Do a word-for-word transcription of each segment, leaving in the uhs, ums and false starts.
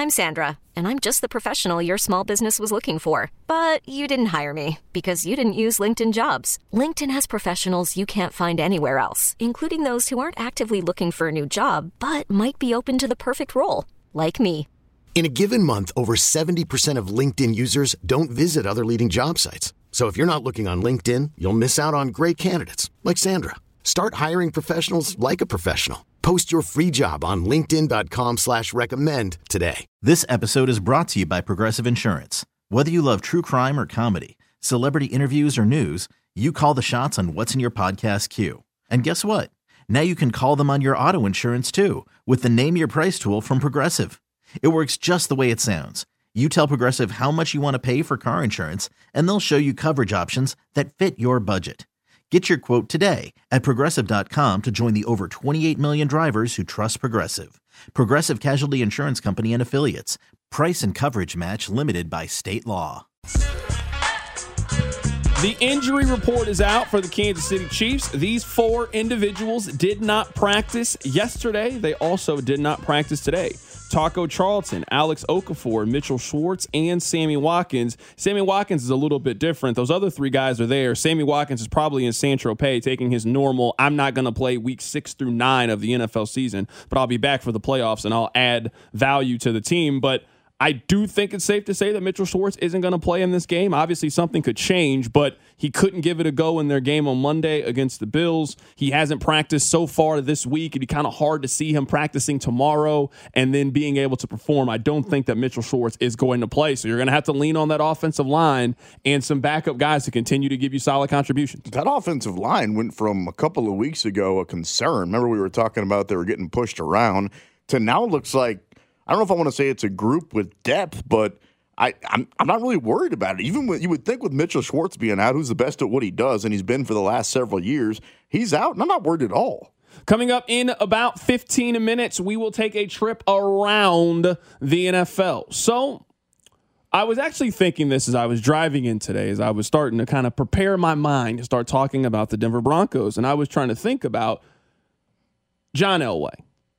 I'm Sandra, and I'm just the professional your small business was looking for. But you didn't hire me because you didn't use LinkedIn Jobs. LinkedIn has professionals you can't find anywhere else, including those who aren't actively looking for a new job, but might be open to the perfect role, like me. In a given month, over seventy percent of LinkedIn users don't visit other leading job sites. So if you're not looking on LinkedIn, you'll miss out on great candidates like Sandra. Start hiring professionals like a professional. Post your free job on linkedin.com slash recommend today. This episode is brought to you by Progressive Insurance. Whether you love true crime or comedy, celebrity interviews or news, you call the shots on what's in your podcast queue. And guess what? Now you can call them on your auto insurance too with the Name Your Price tool from Progressive. It works just the way it sounds. You tell Progressive how much you want to pay for car insurance, and they'll show you coverage options that fit your budget. Get your quote today at Progressive dot com to join the over twenty-eight million drivers who trust Progressive. Progressive Casualty Insurance Company and Affiliates. Price and coverage match limited by state law. The injury report is out for the Kansas City Chiefs. These four individuals did not practice yesterday. They also did not practice today. Taco Charlton, Alex Okafor, Mitchell Schwartz, and Sammy Watkins. Sammy Watkins is a little bit different. Those other three guys are there. Sammy Watkins is probably in Saint-Tropez taking his normal, I'm not going to play week six through nine of the N F L season, but I'll be back for the playoffs and I'll add value to the team. But I do think it's safe to say that Mitchell Schwartz isn't going to play in this game. Obviously, something could change, but he couldn't give it a go in their game on Monday against the Bills. He hasn't practiced so far this week. It'd be kind of hard to see him practicing tomorrow and then being able to perform. I don't think that Mitchell Schwartz is going to play, so you're going to have to lean on that offensive line and some backup guys to continue to give you solid contributions. That offensive line went from a couple of weeks ago a concern. Remember we were talking about they were getting pushed around to now it looks like, I don't know if I want to say it's a group with depth, but I, I'm I'm not really worried about it. Even with, you would think with Mitchell Schwartz being out, who's the best at what he does, and he's been for the last several years, he's out, and I'm not worried at all. Coming up in about fifteen minutes, we will take a trip around the N F L. So I was actually thinking this as I was driving in today, as I was starting to kind of prepare my mind to start talking about the Denver Broncos, and I was trying to think about John Elway.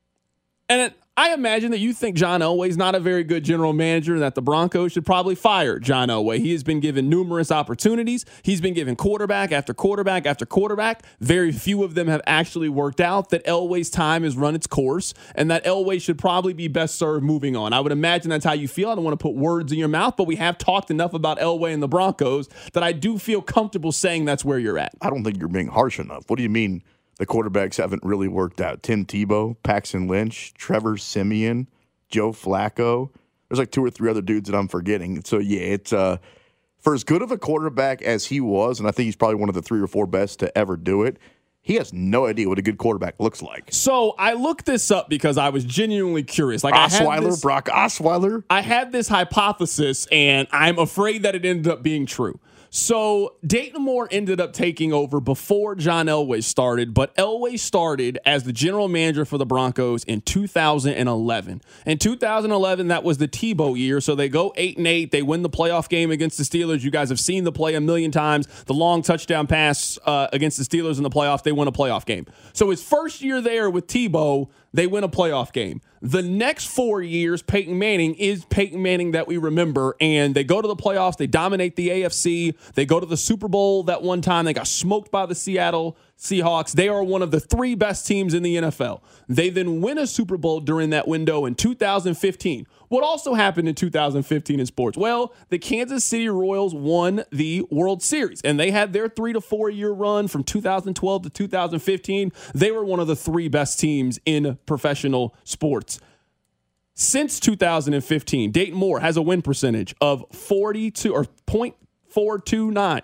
And it, I imagine that you think John Elway is not a very good general manager and that the Broncos should probably fire John Elway. He has been given numerous opportunities. He's been given quarterback after quarterback after quarterback. Very few of them have actually worked out, that Elway's time has run its course and that Elway should probably be best served moving on. I would imagine that's how you feel. I don't want to put words in your mouth, but we have talked enough about Elway and the Broncos that I do feel comfortable saying that's where you're at. I don't think you're being harsh enough. What do you mean? The quarterbacks haven't really worked out. Tim Tebow, Paxton Lynch, Trevor Siemian, Joe Flacco. There's like two or three other dudes that I'm forgetting. So, yeah, it's uh, for as good of a quarterback as he was, and I think he's probably one of the three or four best to ever do it, he has no idea what a good quarterback looks like. So I looked this up because I was genuinely curious. Like Osweiler, I had this, Brock Osweiler. I had this hypothesis, and I'm afraid that it ended up being true. So Dayton Moore ended up taking over before John Elway started, but Elway started as the general manager for the Broncos in two thousand eleven. In two thousand eleven, that was the Tebow year, so they go eight and eight. They win the playoff game against the Steelers. You guys have seen the play a million times. The long touchdown pass uh, against the Steelers in the playoffs, they win a playoff game. So his first year there with Tebow, they win a playoff game. The next four years, Peyton Manning is Peyton Manning that we remember, and they go to the playoffs. They dominate the A F C. They go to the Super Bowl that one time. They got smoked by the Seattle Seahawks. They are one of the three best teams in the N F L. They then win a Super Bowl during that window in two thousand fifteen. What also happened in two thousand fifteen in sports? Well, the Kansas City Royals won the World Series, and they had their three to four year run from two thousand twelve to two thousand fifteen. They were one of the three best teams in professional sports. Since two thousand fifteen, Dayton Moore has a win percentage of forty-two or point four two nine.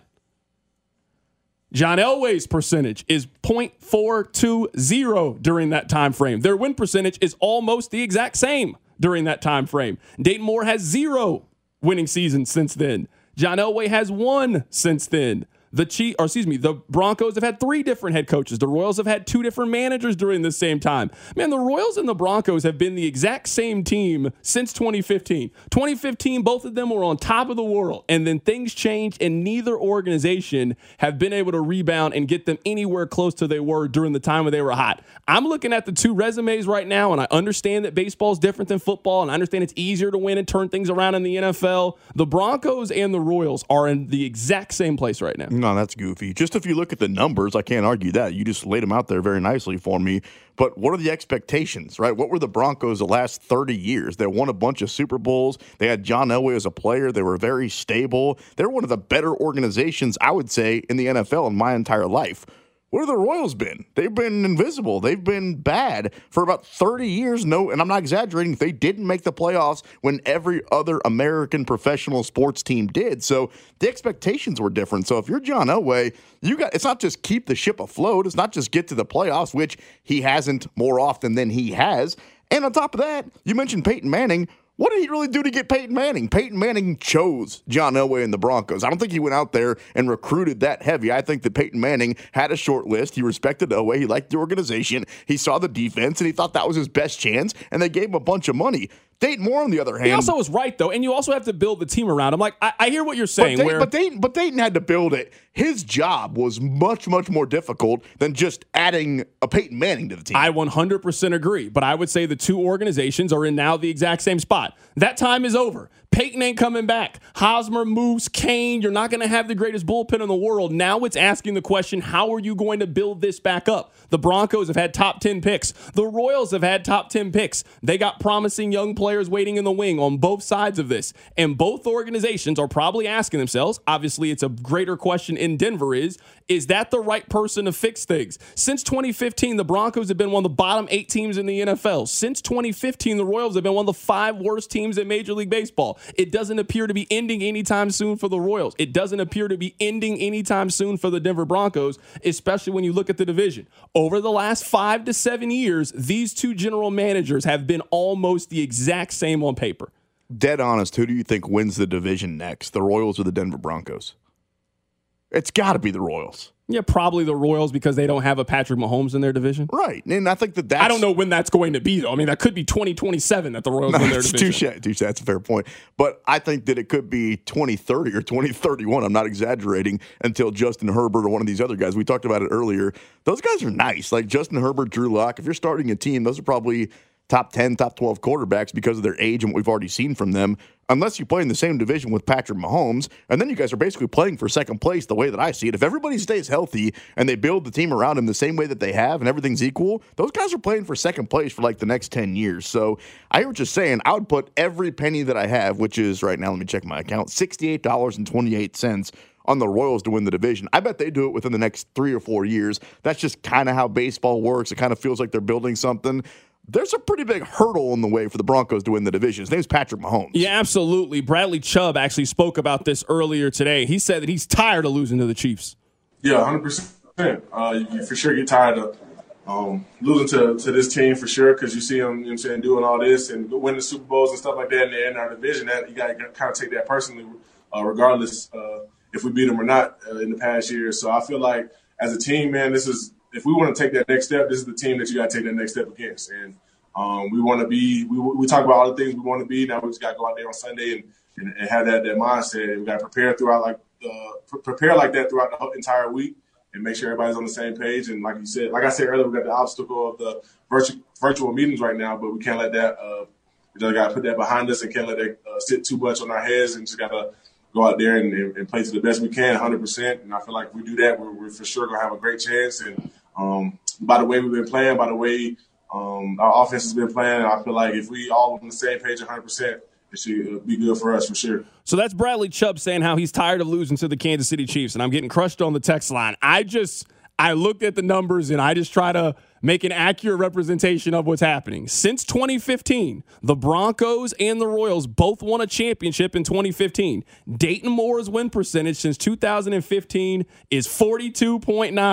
John Elway's percentage is point four two zero during that time frame. Their win percentage is almost the exact same during that time frame. Dayton Moore has zero winning seasons since then. John Elway has one since then. The Chiefs, or excuse me, the Broncos have had three different head coaches. The Royals have had two different managers during this same time. Man, the Royals and the Broncos have been the exact same team since twenty fifteen. twenty fifteen, both of them were on top of the world, and then things changed, and neither organization have been able to rebound and get them anywhere close to they were during the time when they were hot. I'm looking at the two resumes right now, and I understand that baseball is different than football, and I understand it's easier to win and turn things around in the N F L. The Broncos and the Royals are in the exact same place right now. No, that's goofy. Just if you look at the numbers, I can't argue that. You just laid them out there very nicely for me. But what are the expectations, right? What were the Broncos the last thirty years? They won a bunch of Super Bowls. They had John Elway as a player. They were very stable. They're one of the better organizations, I would say, in the N F L in my entire life. What have the Royals been? They've been invisible. They've been bad for about thirty years. No, and I'm not exaggerating. They didn't make the playoffs when every other American professional sports team did. So the expectations were different. So if you're John Elway, you got it's not just keep the ship afloat. It's not just get to the playoffs, which he hasn't more often than he has. And on top of that, you mentioned Peyton Manning. What did he really do to get Peyton Manning? Peyton Manning chose John Elway and the Broncos. I don't think he went out there and recruited that heavy. I think that Peyton Manning had a short list. He respected Elway. He liked the organization. He saw the defense, and he thought that was his best chance, and they gave him a bunch of money. Dayton Moore, on the other hand. He also was right, though, and you also have to build the team around him. Like, I, I hear what you're saying. But Dayton, where, but, Dayton, but Dayton had to build it. His job was much, much more difficult than just adding a Peyton Manning to the team. I one hundred percent agree, but I would say the two organizations are in now the exact same spot. That time is over. Peyton ain't coming back. Hosmer, Moose, Kane, you're not going to have the greatest bullpen in the world. Now it's asking the question, how are you going to build this back up? The Broncos have had top ten picks. The Royals have had top ten picks. They got promising young players waiting in the wing on both sides of this. And both organizations are probably asking themselves, obviously it's a greater question in Denver is, is that the right person to fix things? Since twenty fifteen, the Broncos have been one of the bottom eight teams in the N F L. Since twenty fifteen, the Royals have been one of the five worst teams in Major League Baseball. It doesn't appear to be ending anytime soon for the Royals. It doesn't appear to be ending anytime soon for the Denver Broncos, especially when you look at the division. Over the last five to seven years, these two general managers have been almost the exact same on paper. Dead honest, who do you think wins the division next, the Royals or the Denver Broncos? It's got to be the Royals. Yeah, probably the Royals because they don't have a Patrick Mahomes in their division. Right. And I think that that's... I don't know when that's going to be, though. I mean, that could be twenty twenty-seven that the Royals no, win their division. Touche, touche. That's a fair point. But I think that it could be twenty thirty or twenty thirty-one. I'm not exaggerating until Justin Herbert or one of these other guys. We talked about it earlier. Those guys are nice. Like Justin Herbert, Drew Lock. If you're starting a team, those are probably top ten, top twelve quarterbacks because of their age and what we've already seen from them, unless you play in the same division with Patrick Mahomes, and then you guys are basically playing for second place the way that I see it. If everybody stays healthy and they build the team around him the same way that they have and everything's equal, those guys are playing for second place for like the next ten years. So I hear what you're saying. I would put every penny that I have, which is right now, let me check my account, sixty-eight dollars and twenty-eight cents on the Royals to win the division. I bet they do it within the next three or four years. That's just kind of how baseball works. It kind of feels like they're building something. There's a pretty big hurdle in the way for the Broncos to win the division. His name's Patrick Mahomes. Yeah, absolutely. Bradley Chubb actually spoke about this earlier today. He said that he's tired of losing to the Chiefs. Yeah, one hundred percent. Uh, you, you for sure get tired of um, losing to, to this team for sure because you see them, you know what I'm saying, doing all this and winning the Super Bowls and stuff like that in, in our division. That you got to kind of take that personally, uh, regardless uh, if we beat them or not uh, in the past year. So I feel like as a team, man, this is – if we want to take that next step, this is the team that you got to take that next step against. And um, we want to be we, – we talk about all the things we want to be. Now we just got to go out there on Sunday and, and, and have that, that mindset. And we got to prepare throughout like uh, – prepare like that throughout the entire week and make sure everybody's on the same page. And like you said – like I said earlier, we got the obstacle of the virtual, virtual meetings right now, but we can't let that uh, – we just got to put that behind us and can't let that uh, sit too much on our heads and just got to go out there and, and, and play to the best we can, one hundred percent. And I feel like if we do that, we're, we're for sure going to have a great chance. And um, by the way we've been playing, by the way um, our offense has been playing, I feel like if we all on the same page one hundred percent, it should be good for us for sure. So that's Bradley Chubb saying how he's tired of losing to the Kansas City Chiefs. And I'm getting crushed on the text line. I just – I looked at the numbers and I just try to make an accurate representation of what's happening. Since twenty fifteen, the Broncos and the Royals both won a championship in twenty fifteen. Dayton Moore's win percentage since two thousand fifteen is forty-two point nine.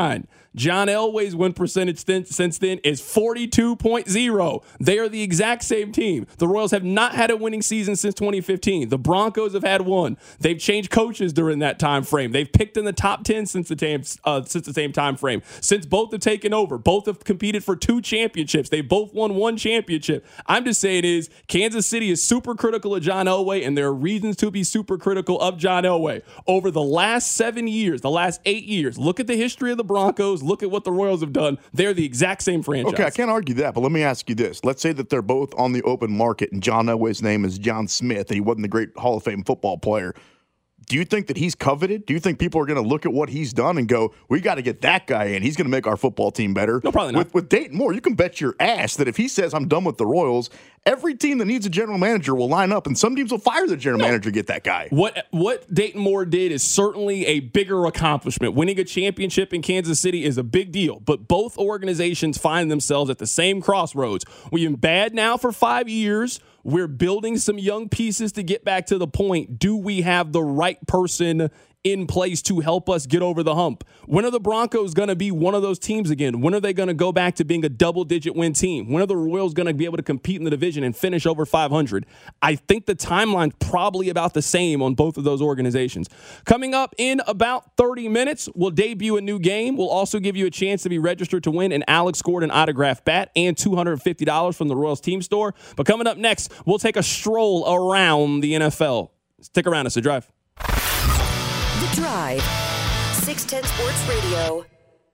John Elway's win percentage since then is forty-two point oh. They are the exact same team. The Royals have not had a winning season since twenty fifteen. The Broncos have had one. They've changed coaches during that time frame. They've picked in the top ten since the, time, uh, since the same time frame. Since both have taken over, both have competed for two championships. They both won one championship. I'm just saying is Kansas City is super critical of John Elway, and there are reasons to be super critical of John Elway. Over the last seven years, the last eight years, look at the history of the Broncos. Look at what the Royals have done. They're the exact same franchise. Okay, I can't argue that, but let me ask you this. Let's say that they're both on the open market and John Elway's name is John Smith and he wasn't the great Hall of Fame football player. Do you think that he's coveted? Do you think people are going to look at what he's done and go, we got to get that guy in. He's going to make our football team better? No, probably not. With, with Dayton Moore, you can bet your ass that if he says, I'm done with the Royals, every team that needs a general manager will line up, and some teams will fire the general no. manager to get that guy. What what Dayton Moore did is certainly a bigger accomplishment. Winning a championship in Kansas City is a big deal, but both organizations find themselves at the same crossroads. We've been bad now for five years. We're building some young pieces to get back to the point. Do we have the right person in place to help us get over the hump? When are the Broncos going to be one of those teams again? When are they going to go back to being a double-digit win team? When are the Royals going to be able to compete in the division and finish over five hundred? I think the timeline's probably about the same on both of those organizations. Coming up in about thirty minutes, we'll debut a new game. We'll also give you a chance to be registered to win an Alex Gordon autographed bat and two hundred fifty dollars from the Royals team store. But coming up next, we'll take a stroll around the N F L. Stick around. It's The Drive. The Drive, six ten Sports Radio.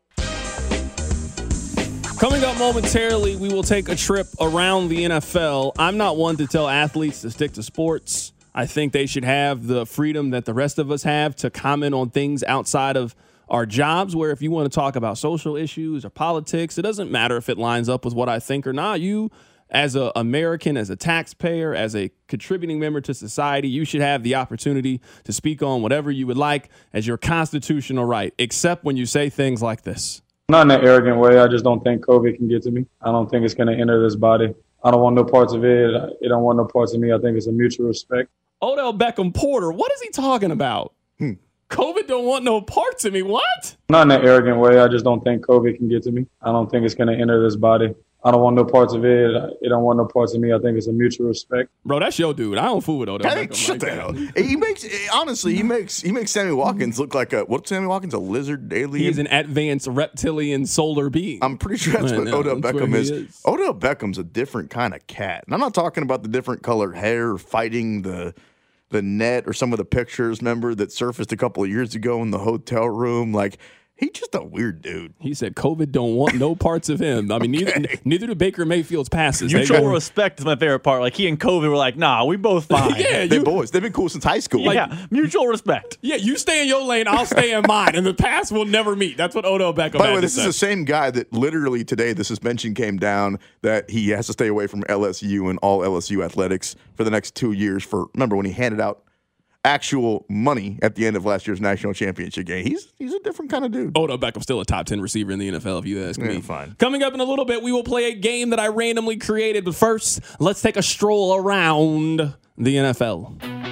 Coming up momentarily, we will take a trip around the N F L. I'm not one to tell athletes to stick to sports. I think they should have the freedom that the rest of us have to comment on things outside of our jobs, where if you want to talk about social issues or politics, it doesn't matter if it lines up with what I think or not. You, as an American, as a taxpayer, as a contributing member to society, you should have the opportunity to speak on whatever you would like as your constitutional right, except when you say things like this. Not in an arrogant way. I just don't think COVID can get to me. I don't think it's going to enter this body. I don't want no parts of it. It don't want no parts of me. I think it's a mutual respect. Odell Beckham Porter, what is he talking about? Hmm. COVID don't want no parts of me. What? Not in an arrogant way. I just don't think COVID can get to me. I don't think it's going to enter this body. I don't want no parts of it. It don't want no parts of me. I think it's a mutual respect. Bro, that's your dude. I don't fool with Odell Beckham. Shut the hell. He makes honestly, he makes he makes Sammy Watkins look like a what's Sammy Watkins, a lizard alien? He's an advanced reptilian solar being. I'm pretty sure that's what no, Odell that's Beckham is. is. Odell Beckham's a different kind of cat. And I'm not talking about the different colored hair fighting the the net or some of the pictures, remember, that surfaced a couple of years ago in the hotel room. Like, he's just a weird dude. He said COVID don't want no parts of him. I mean, okay. neither neither do Baker Mayfield's passes. Mutual got, respect is my favorite part. Like, he and COVID were like, nah, we both fine. yeah, They're you, boys. They've been cool since high school. Like, like, yeah, mutual respect. Yeah, you stay in your lane, I'll stay in mine, and the pass will never meet. That's what Odell Beckham By the way, this say. is the same guy that literally today the suspension came down that he has to stay away from L S U and all L S U athletics for the next two years for, remember, when he handed out actual money at the end of last year's national championship game. He's he's a different kind of dude. Odell Beckham's still a top ten receiver in the N F L, if you ask yeah, me. Fine. Coming up in a little bit, we will play a game that I randomly created. But first, let's take a stroll around the N F L.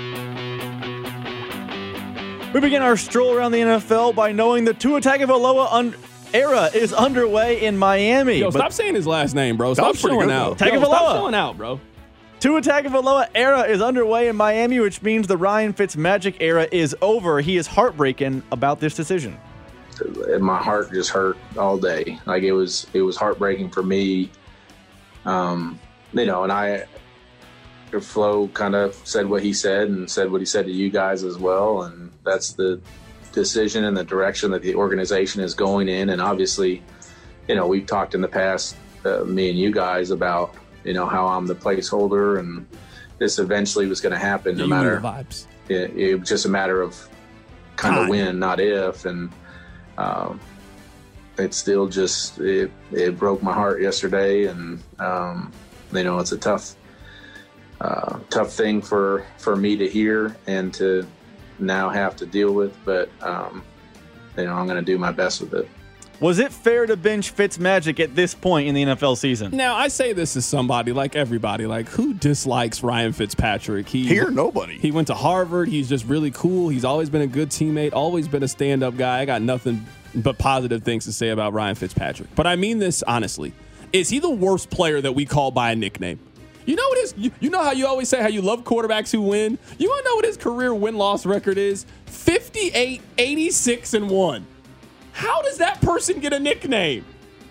We begin our stroll around the N F L by knowing the Tua Tagovailoa un- era is underway in Miami. Yo, stop saying his last name, bro. Stop showing out. Yo, stop showing out, bro. Tua Tagovailoa era is underway in Miami, which means the Ryan Fitzmagic era is over. He is heartbroken about this decision. My heart just hurt all day. Like it was, it was heartbreaking for me. Um, you know, and I, Flo kind of said what he said and said what he said to you guys as well. And that's the decision and the direction that the organization is going in. And obviously, you know, we've talked in the past, uh, me and you guys, about, you know, how I'm the placeholder, and this eventually was going to happen. No yeah, matter vibes. It, it was just a matter of kind of when, not if. And um, it still just it, it broke my heart yesterday, and um, you know, it's a tough, uh, tough thing for for me to hear and to now have to deal with. But um, you know, I'm going to do my best with it. Was it fair to bench Fitzmagic at this point in the N F L season? Now, I say this as somebody, like everybody, like who dislikes Ryan Fitzpatrick? He, Here, nobody. He went to Harvard. He's just really cool. He's always been a good teammate, always been a stand-up guy. I got nothing but positive things to say about Ryan Fitzpatrick. But I mean this honestly. Is he the worst player that we call by a nickname? You know what his, you, you know how you always say how you love quarterbacks who win? You want to know what his career win-loss record is? fifty-eight, eighty-six, and one. How does that person get a nickname?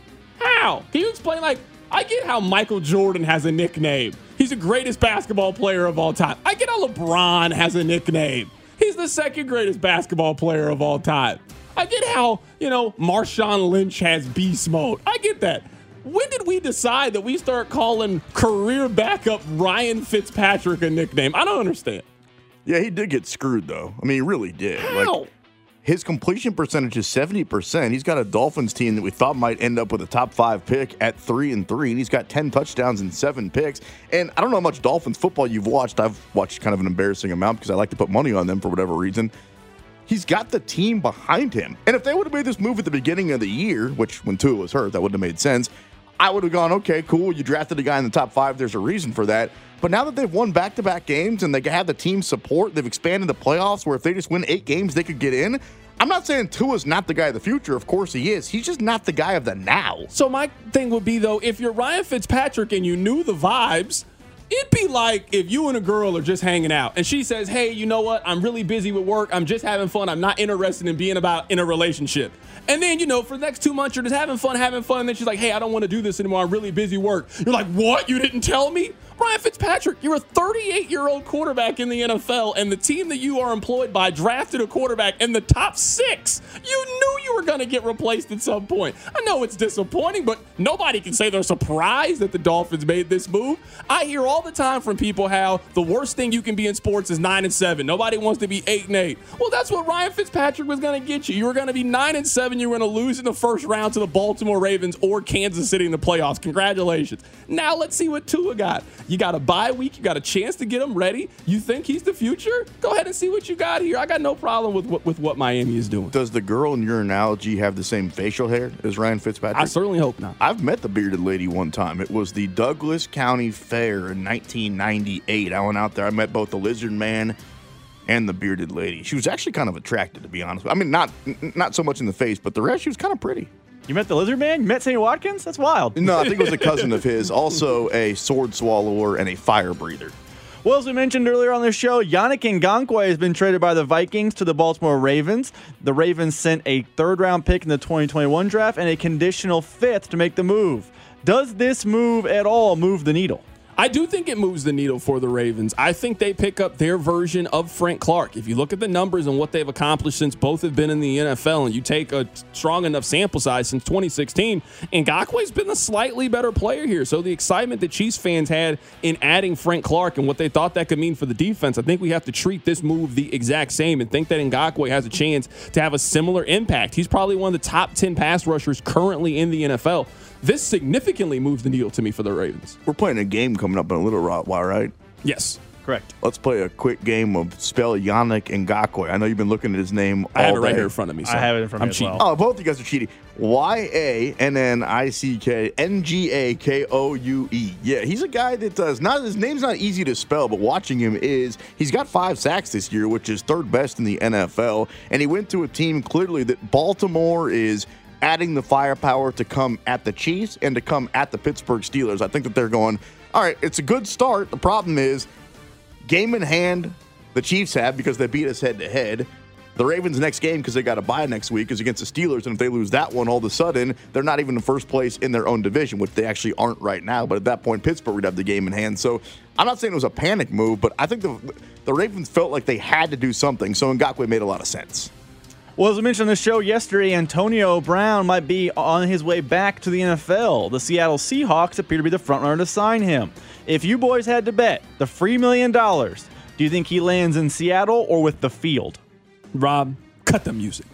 How? Can you explain? Like, I get how Michael Jordan has a nickname. He's the greatest basketball player of all time. I get how LeBron has a nickname. He's the second greatest basketball player of all time. I get how, you know, Marshawn Lynch has beast mode. I get that. When did we decide that we start calling career backup Ryan Fitzpatrick a nickname? I don't understand. Yeah, he did get screwed, though. I mean, he really did. How? Like, his completion percentage is seventy percent. He's got a Dolphins team that we thought might end up with a top five pick at three and three, and he's got ten touchdowns and seven picks. And I don't know how much Dolphins football you've watched. I've watched kind of an embarrassing amount because I like to put money on them for whatever reason. He's got the team behind him. And if they would have made this move at the beginning of the year, which when Tua was hurt, that wouldn't have made sense, I would have gone, okay, cool, you drafted a guy in the top five, there's a reason for that. But now that they've won back-to-back games and they have the team support, they've expanded the playoffs where if they just win eight games, they could get in. I'm not saying Tua's not the guy of the future. Of course he is. He's just not the guy of the now. So my thing would be, though, if you're Ryan Fitzpatrick and you knew the vibes, it'd be like if you and a girl are just hanging out and she says, hey, you know what? I'm really busy with work. I'm just having fun. I'm not interested in being about in a relationship. And then, you know, for the next two months, you're just having fun, having fun. And then she's like, hey, I don't want to do this anymore. I'm really busy work. You're like, what? You didn't tell me? Ryan Fitzpatrick, you're a thirty-eight-year-old quarterback in the N F L, and the team that you are employed by drafted a quarterback in the top six. You knew you were going to get replaced at some point. I know it's disappointing, but nobody can say they're surprised that the Dolphins made this move. I hear all the time from people how the worst thing you can be in sports is nine and seven. Nobody wants to be eight and eight. Well, that's what Ryan Fitzpatrick was going to get you. You were going to be nine and seven. You were going to lose in the first round to the Baltimore Ravens or Kansas City in the playoffs. Congratulations. Now let's see what Tua got. You got a bye week. You got a chance to get him ready. You think he's the future? Go ahead and see what you got here. I got no problem with what, with what Miami is doing. Does the girl in your analogy have the same facial hair as Ryan Fitzpatrick? I certainly hope not. I've met the bearded lady one time. It was the Douglas County Fair in nineteen ninety-eight. I went out there. I met both the lizard man and the bearded lady. She was actually kind of attractive, to be honest. I mean, not not so much in the face, but the rest, she was kind of pretty. You met the lizard man? You met Sammy Watkins? That's wild. No, I think it was a cousin of his, also a sword swallower and a fire breather. Well, as we mentioned earlier on the show, Yannick Ngakoue has been traded by the Vikings to the Baltimore Ravens. The Ravens sent a third-round pick in the twenty twenty-one draft and a conditional fifth to make the move. Does this move at all move the needle? I do think it moves the needle for the Ravens. I think they pick up their version of Frank Clark. If you look at the numbers and what they've accomplished since both have been in the N F L, and you take a strong enough sample size since twenty sixteen, Ngakoue's been a slightly better player here. So the excitement that Chiefs fans had in adding Frank Clark and what they thought that could mean for the defense, I think we have to treat this move the exact same and think that Ngakoue has a chance to have a similar impact. He's probably one of the top ten pass rushers currently in the N F L. This significantly moves the needle to me for the Ravens. We're playing a game coming up in a little while, right? Yes. Correct. Let's play a quick game of spell Yannick Ngakoue. I know you've been looking at his name all I have it day. right here in front of me. So I have it in front of I'm me as cheating. well. Oh, both of you guys are cheating. Y A N N I C K N G A K O U E. Yeah, he's a guy that does not, his name's not easy to spell, but watching him is, he's got five sacks this year, which is third best in the N F L. And he went to a team clearly that Baltimore is adding the firepower to come at the Chiefs and to come at the Pittsburgh Steelers. I think that they're going, all right, it's a good start. The problem is, game in hand, the Chiefs have because they beat us head-to-head. The Ravens' next game, because they got a bye next week, is against the Steelers, and if they lose that one, all of a sudden, they're not even in first place in their own division, which they actually aren't right now. But at that point, Pittsburgh would have the game in hand. So I'm not saying it was a panic move, but I think the, the Ravens felt like they had to do something, so Ngakoue made a lot of sense. Well, as we mentioned on the show yesterday, Antonio Brown might be on his way back to the N F L. The Seattle Seahawks appear to be the frontrunner to sign him. If you boys had to bet the free million dollars, do you think he lands in Seattle or with the field? Rob, cut the music.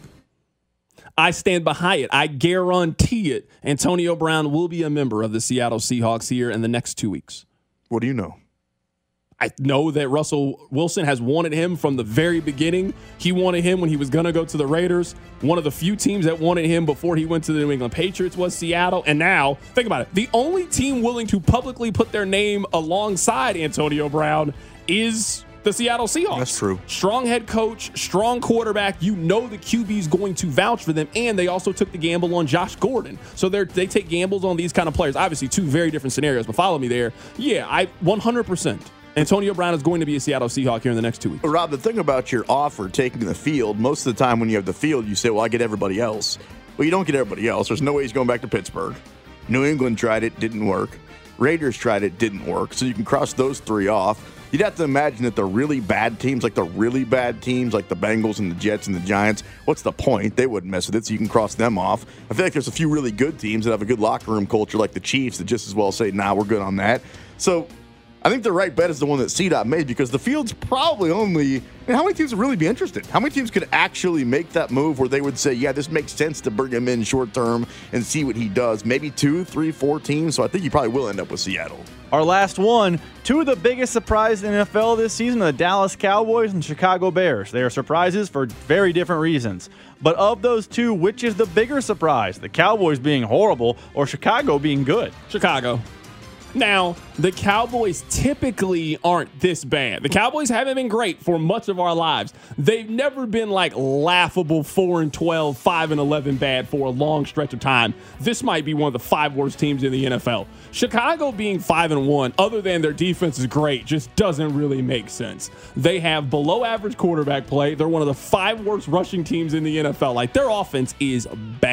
I stand behind it. I guarantee it. Antonio Brown will be a member of the Seattle Seahawks here in the next two weeks. What do you know? I know that Russell Wilson has wanted him from the very beginning. He wanted him when he was going to go to the Raiders. One of the few teams that wanted him before he went to the New England Patriots was Seattle. And now, think about it, the only team willing to publicly put their name alongside Antonio Brown is The Seattle Seahawks. That's true. Strong head coach, strong quarterback. You know the Q B is going to vouch for them, and they also took the gamble on Josh Gordon. So they they take gambles on these kind of players. Obviously, two very different scenarios, but follow me there. Yeah, I one hundred percent. Antonio Brown is going to be a Seattle Seahawk here in the next two weeks. Rob, the thing about your offer taking the field, most of the time when you have the field, you say, well, I get everybody else. Well, you don't get everybody else. There's no way he's going back to Pittsburgh. New England tried it, didn't work. Raiders tried it, didn't work. So you can cross those three off. You'd have to imagine that the really bad teams, like the really bad teams, like the Bengals and the Jets and the Giants, what's the point? They wouldn't mess with it, so you can cross them off. I feel like there's a few really good teams that have a good locker room culture, like the Chiefs, that just as well say, nah, we're good on that. So I think the right bet is the one that C DOT made, because the field's probably only, I mean, how many teams would really be interested? How many teams could actually make that move where they would say, yeah, this makes sense to bring him in short term and see what he does? Maybe two, three, four teams. So I think you probably will end up with Seattle. Our last one, two of the biggest surprises in the N F L this season are the Dallas Cowboys and Chicago Bears. They are surprises for very different reasons. But of those two, which is the bigger surprise? The Cowboys being horrible or Chicago being good? Chicago. Now, the Cowboys typically aren't this bad. The Cowboys haven't been great for much of our lives. They've never been like laughable four and twelve, five and eleven bad for a long stretch of time. This might be one of the five worst teams in the N F L. Chicago being five and one, other than their defense is great, just doesn't really make sense. They have below average quarterback play. They're one of the five worst rushing teams in the N F L. Like, their offense is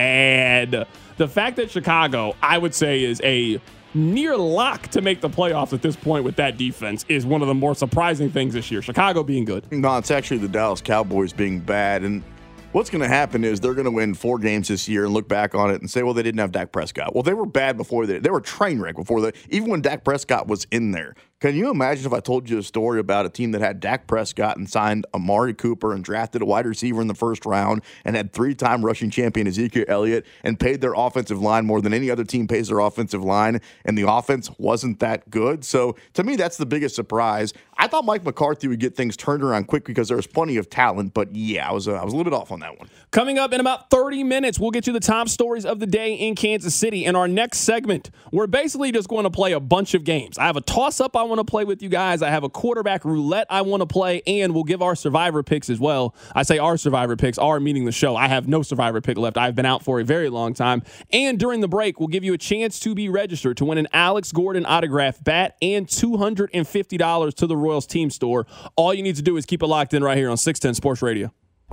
bad. The fact that Chicago, I would say, is a near lock to make the playoffs at this point with that defense is one of the more surprising things this year. Chicago being good. No, it's actually the Dallas Cowboys being bad. And what's going to happen is they're going to win four games this year and look back on it and say, well, they didn't have Dak Prescott. Well, they were bad before they They were train wreck before they, even when Dak Prescott was in there. Can you imagine if I told you a story about a team that had Dak Prescott and signed Amari Cooper and drafted a wide receiver in the first round and had three-time rushing champion Ezekiel Elliott and paid their offensive line more than any other team pays their offensive line, and the offense wasn't that good? So to me, that's the biggest surprise. I thought Mike McCarthy would get things turned around quick because there was plenty of talent, but yeah, I was uh, I was a little bit off on that one. Coming up in about thirty minutes, we'll get you the top stories of the day in Kansas City. In our next segment, we're basically just going to play a bunch of games. I have a toss-up I want to play with you guys. I have a quarterback roulette I want to play, and we'll give our survivor picks as well. I say our survivor picks, our meaning the show. I have no survivor pick left. I've been out for a very long time. And during the break, we'll give you a chance to be registered to win an Alex Gordon autograph bat and two hundred fifty dollars to the Royals team store. All you need to do is keep it locked in right here on six ten Sports Radio.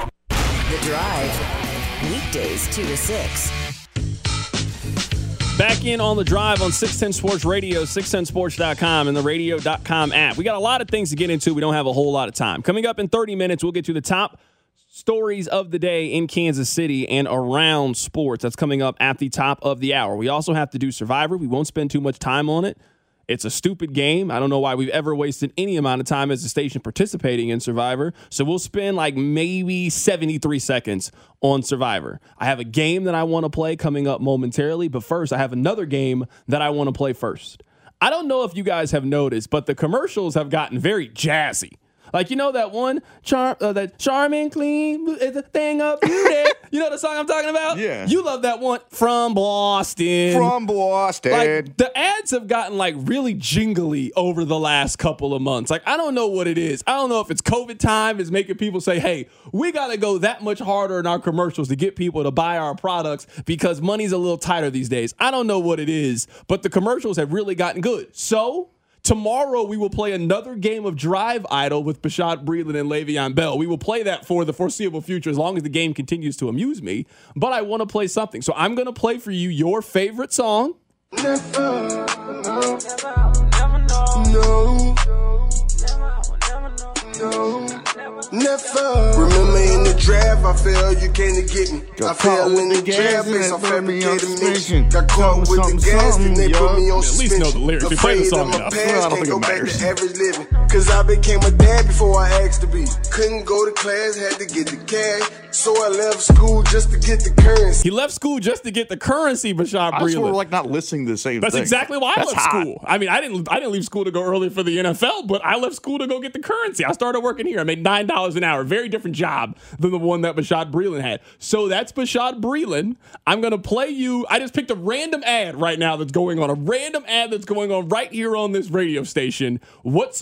The Drive, weekdays two to six. Back in on The Drive on six ten Sports Radio, six ten sports dot com, and the radio dot com app. We got a lot of things to get into. We don't have a whole lot of time. Coming up in thirty minutes, we'll get to the top stories of the day in Kansas City and around sports. That's coming up at the top of the hour. We also have to do Survivor. We won't spend too much time on it. It's a stupid game. I don't know why we've ever wasted any amount of time as a station participating in Survivor. So we'll spend like maybe seventy-three seconds on Survivor. I have a game that I want to play coming up momentarily, but first I have another game that I want to play first. I don't know if you guys have noticed, but the commercials have gotten very jazzy. Like, you know that one, char- uh, that Charming Clean is a thing of beauty. You know the song I'm talking about? Yeah. You love that one. From Boston. From Boston. Like, the ads have gotten, like, really jingly over the last couple of months. Like, I don't know what it is. I don't know if it's COVID time is making people say, hey, we got to go that much harder in our commercials to get people to buy our products because money's a little tighter these days. I don't know what it is, but the commercials have really gotten good. So tomorrow, we will play another game of Drive Idol with Bashaud Breeland and Le'Veon Bell. We will play that for the foreseeable future as long as the game continues to amuse me. But I want to play something. So I'm going to play for you your favorite song. Never, no, never know. No. No. Never. Remember in the draft, I failed, you came to get me. Got I fell in the draft based on fabricated mission. Got caught with the gas, and they put me on suspension. At least know the lyrics. We play the song enough. Past, can't go back to average living. Cause I became a dad before I asked to be. Couldn't go to class, had to get the cash. So I left school just to get the currency. He left school just to get the currency, Bashaud Breeland. I swear we're like not listening to the same That's thing. That's exactly why I That's left hot. school. I mean, I didn't I didn't leave school to go early for the N F L, but I left school to go get the currency. I started working here. I made nine dollars an hour. Very different job than the one that Bashaud Breeland had. So that's Bashaud Breeland. I'm going to play you. I just picked a random ad right now that's going on. A random ad that's going on right here on this radio station. What song do you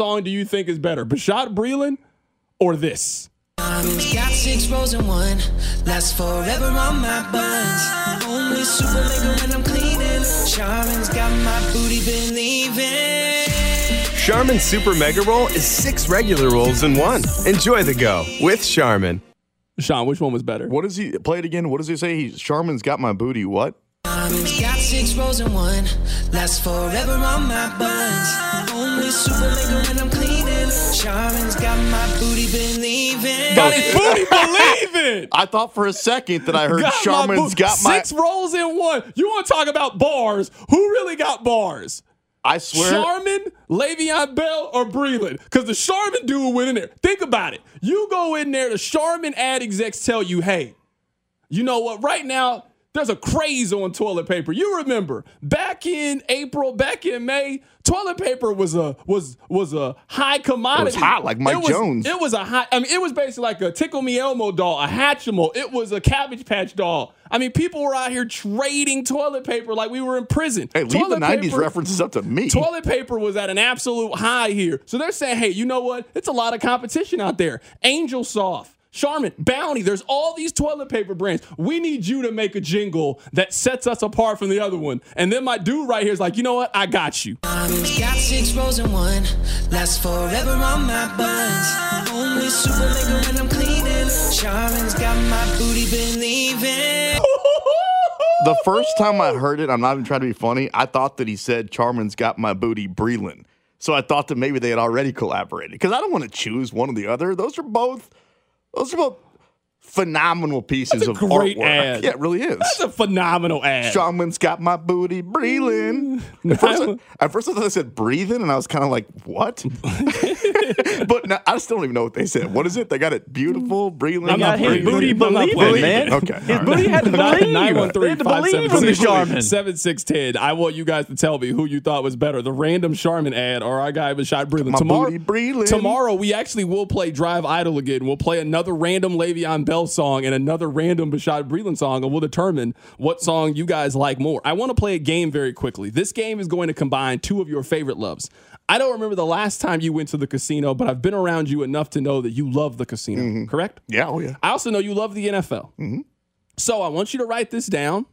you think is better, Bashaud Breeland or this? Charmin's got six rows in one, lasts forever on my buns. Only super mega when I'm cleaning. Charmin's got my booty believing. Charmin Super Mega Roll is six regular rolls in one. Enjoy the go with Charmin. Sean, which one was better? What does he play it again? What does he say? He's Charmin's got my booty. What? Charmin's got six rows in one, lasts forever on my buns. Only super mega when I'm cleaning. Charmin's got my booty believing. Got his booty believing. I thought for a second that I heard got Charmin's my got my six rolls in one. You want to talk about bars? Who really got bars? I swear. Charmin, Le'Veon Bell, or Breeland? Because the Charmin dude went in there. Think about it. You go in there, the Charmin ad execs tell you, hey, you know what? Right now, there's a craze on toilet paper. You remember back in April, back in May, toilet paper was a was was a high commodity. It was hot, like Mike it was, Jones. It was a hot. I mean, it was basically like a Tickle Me Elmo doll, a Hatchimal. It was a Cabbage Patch doll. I mean, people were out here trading toilet paper like we were in prison. Hey, leave toilet the nineties paper, references up to me. Toilet paper was at an absolute high here. So they're saying, hey, you know what? It's a lot of competition out there. Angel Soft, Charmin, Bounty, there's all these toilet paper brands. We need you to make a jingle that sets us apart from the other one. And then my dude right here is like, you know what? I got you. Charmin's got six rows in one, lasts forever on my buns. Only super mega when I'm cleaning. Charmin's got my booty believing. The first time I heard it, I'm not even trying to be funny, I thought that he said Charmin's got my booty Breeland. So I thought that maybe they had already collaborated. Because I don't want to choose one or the other. Those are both... Those are both phenomenal pieces That's a of great artwork. ad. Yeah, it really is. That's a phenomenal ad. Charmin's got my booty breathing. At first, I, at first I thought they said breathing, and I was kind of like, what? But now, I still don't even know what they said. What is it? They got it beautiful, breathing. They got his booty believing, man. Okay. His booty had to believe. nine one three, five seven six, Charmin. seven six one zero. I want you guys to tell me who you thought was better, the random Charmin ad or our guy Bashaud Breeland. My Tomorrow, booty Breeland. tomorrow, we actually will play Drive Idle again. We'll play another random Le'Veon Bell song and another random Bashaud Breeland song, and we'll determine what song you guys like more. I want to play a game very quickly. This game is going to combine two of your favorite loves. I don't remember the last time you went to the casino, but I've been around you enough to know that you love the casino, mm-hmm. correct? Yeah, oh yeah. I also know you love the N F L. Mm-hmm. So I want you to write this down.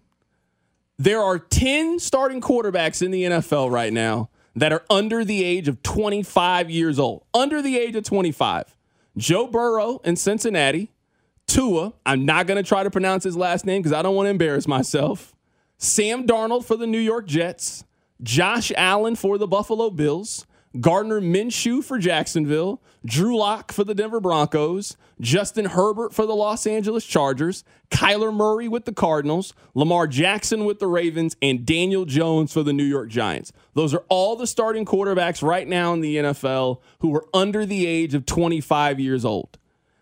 There are ten starting quarterbacks in the N F L right now that are under the age of twenty-five years old. Under the age of twenty-five. Joe Burrow in Cincinnati. Tua, I'm not going to try to pronounce his last name because I don't want to embarrass myself. Sam Darnold for the New York Jets. Josh Allen for the Buffalo Bills. Gardner Minshew for Jacksonville. Drew Lock for the Denver Broncos. Justin Herbert for the Los Angeles Chargers. Kyler Murray with the Cardinals. Lamar Jackson with the Ravens. And Daniel Jones for the New York Giants. Those are all the starting quarterbacks right now in the N F L who are under the age of twenty-five years old.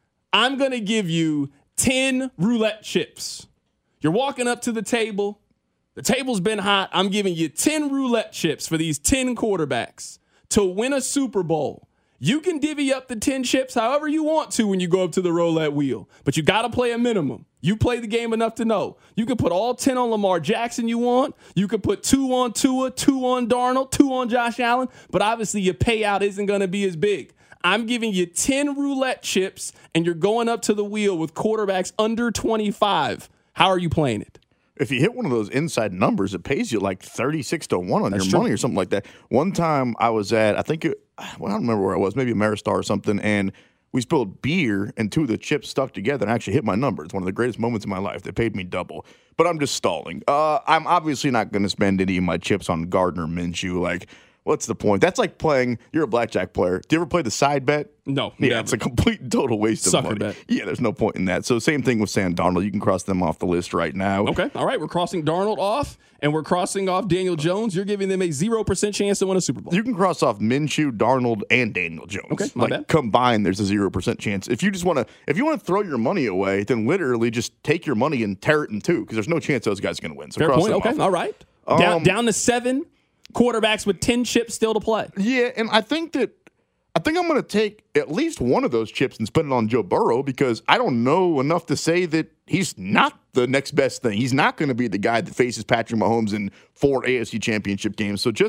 I'm going to give you ten roulette chips. You're walking up to the table. The table's been hot. I'm giving you ten roulette chips for these ten quarterbacks to win a Super Bowl. You can divvy up the ten chips however you want to when you go up to the roulette wheel, but you got to play a minimum. You play the game enough to know. You can put all ten on Lamar Jackson you want. You can put two on Tua, two on Darnold, two on Josh Allen, but obviously your payout isn't going to be as big. I'm giving you ten roulette chips, and you're going up to the wheel with quarterbacks under twenty-five. How are you playing it? If you hit one of those inside numbers, it pays you like thirty-six to one on That's your true. money or something like that. One time I was at, I think, it, well, I don't remember where I was, maybe Ameristar or something, and we spilled beer and two of the chips stuck together and actually hit my number. It's one of the greatest moments in my life. They paid me double. But I'm just stalling. Uh, I'm obviously not going to spend any of my chips on Gardner Minshew. Like, what's the point? That's like playing, you're a blackjack player. Do you ever play the side bet? No. Yeah, never. it's a complete and total waste Sucker of money. bet. Yeah, there's no point in that. So same thing with Sam Darnold. You can cross them off the list right now. Okay. All right. We're crossing Darnold off, and we're crossing off Daniel Jones. You're giving them a zero percent chance to win a Super Bowl. You can cross off Minshew, Darnold, and Daniel Jones. Okay, my like bad. combined, there's a zero percent chance. If you just want to, if you want to throw your money away, then literally just take your money and tear it in two because there's no chance those guys are going to win. So Fair cross point. them Okay. off. All right. Um, down, down to seven quarterbacks with ten chips still to play. Yeah, and I think that I think I'm going to take at least one of those chips and spend it on Joe Burrow because I don't know enough to say that he's not the next best thing. He's not going to be the guy that faces Patrick Mahomes in four A F C championship games. So just